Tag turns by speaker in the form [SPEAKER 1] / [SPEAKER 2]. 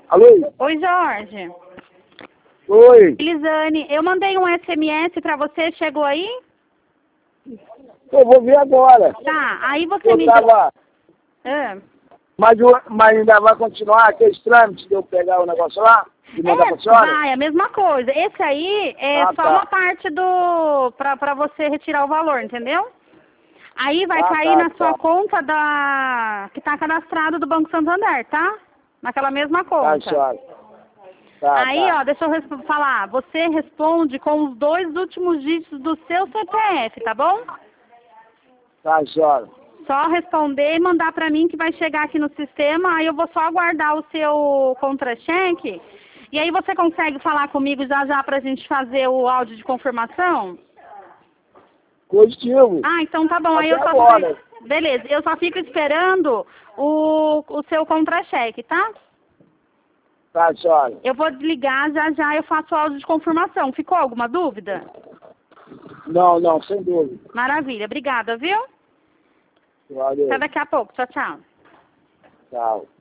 [SPEAKER 1] Alô?
[SPEAKER 2] Oi, Jorge.
[SPEAKER 1] Oi.
[SPEAKER 2] Elisane, eu mandei um SMS pra você, chegou aí?
[SPEAKER 1] Eu vou ver agora.
[SPEAKER 2] Tá, aí você
[SPEAKER 1] Eu
[SPEAKER 2] me...
[SPEAKER 1] tava...
[SPEAKER 2] Ah.
[SPEAKER 1] Mas ainda vai continuar aqueles trâmites de eu pegar o negócio lá? E mandar pra senhora?
[SPEAKER 2] Vai, a mesma coisa. Esse aí é só
[SPEAKER 1] tá.
[SPEAKER 2] uma parte do... pra você retirar o valor, entendeu? Aí vai cair na sua conta que tá cadastrado do Banco Santander, tá? Naquela mesma conta.
[SPEAKER 1] Tá, senhora.
[SPEAKER 2] Aí, ó, deixa eu falar. Você responde com os 2 últimos dígitos do seu CPF, tá bom?
[SPEAKER 1] Tá, senhora.
[SPEAKER 2] Só responder e mandar pra mim que vai chegar aqui no sistema. Aí eu vou só aguardar o seu contra-cheque. E aí você consegue falar comigo já pra gente fazer o áudio de confirmação?
[SPEAKER 1] Positivo.
[SPEAKER 2] Ah, então tá bom. Aí eu
[SPEAKER 1] Até
[SPEAKER 2] só
[SPEAKER 1] agora.
[SPEAKER 2] Beleza, eu só fico esperando o seu contra-cheque, tá?
[SPEAKER 1] Tá, senhora.
[SPEAKER 2] Eu vou desligar, já eu faço o áudio de confirmação. Ficou alguma dúvida?
[SPEAKER 1] Não, sem dúvida.
[SPEAKER 2] Maravilha, obrigada, viu?
[SPEAKER 1] Valeu.
[SPEAKER 2] Até daqui a pouco. Tchau, tchau.
[SPEAKER 1] Tchau.